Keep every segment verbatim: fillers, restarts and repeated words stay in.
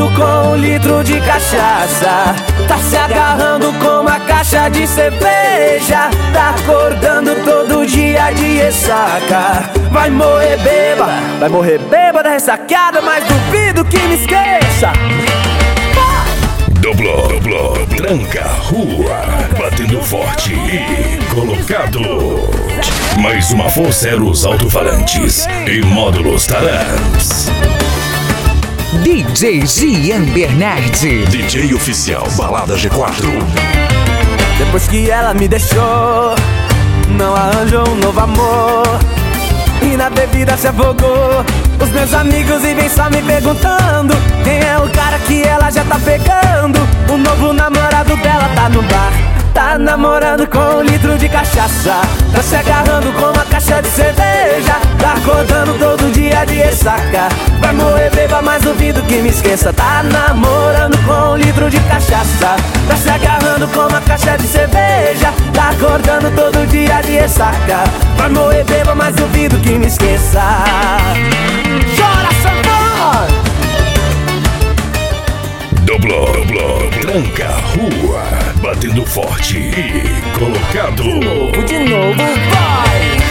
com um litro de cachaça, tá se agarrando com uma caixa de cerveja, tá acordando todo dia de ressaca. Vai morrer bêbada, vai morrer bêbada, ressaqueada, mas duvido que me esqueça. Doblô, doblô, tranca, rua, batendo forte e colocado. Mais uma força era os alto-falantes e módulos Taramps. D J Gian Bernardi, D J oficial Balada G quatro. Depois que ela me deixou, não arranjou um novo amor e na bebida se afogou. Os meus amigos e vem só me perguntando quem é o cara que ela já tá pegando. O novo namorado dela tá no bar, tá namorando com um litro de cachaça, tá se agarrando com uma caixa de cerveja, tá acordando todo dia de ressaca. Vai morrer beba, mas duvido que me esqueça. Tá namorando com um litro de cachaça, tá se agarrando com uma caixa de cerveja, tá acordando todo dia de ressaca. Vai morrer beba, mas duvido que me esqueça. Chora, Santana! Doblô, doblô, tranca, rua, batendo forte e colocado. De novo, de novo, vai!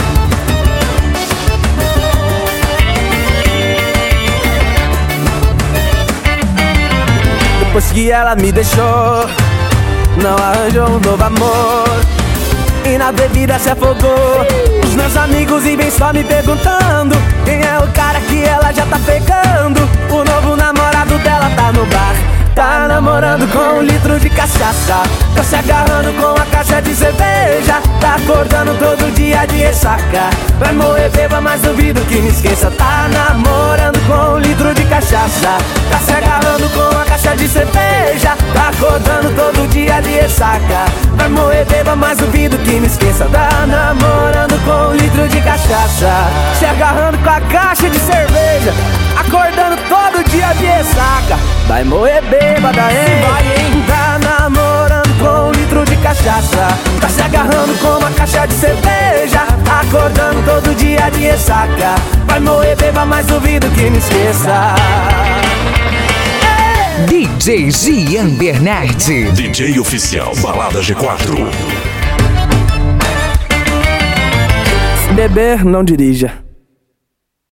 Depois que ela me deixou, não arranjou um novo amor e na bebida se afogou. Os meus amigos e vem só me perguntando quem é o cara que ela já tá pegando. O novo namorado dela tá no bar, tá namorando com um litro de cachaça, tá se agarrando com uma caixa de cerveja, tá acordando todo dia de ressaca. Vai morrer beba, mas duvido que me esqueça. Tá namorando com um litro de cachaça, tá se agarrando com uma caixa de cerveja, tá acordando todo dia de ressaca. Vai morrer beba, mas duvido que me esqueça. Tá namorando com um litro de cachaça, se agarrando com a caixa de cerveja, acordando todo dia de ressaca. Vai morrer bêbada, hein? Vai, hein? Tá namorando com um litro de cachaça, tá se agarrando com uma caixa de cerveja, acordando todo dia de ressaca. Vai morrer beba, mas duvido que me esqueça. D J Gian Bernardi, D J oficial Balada G quatro. Se beber, não dirija.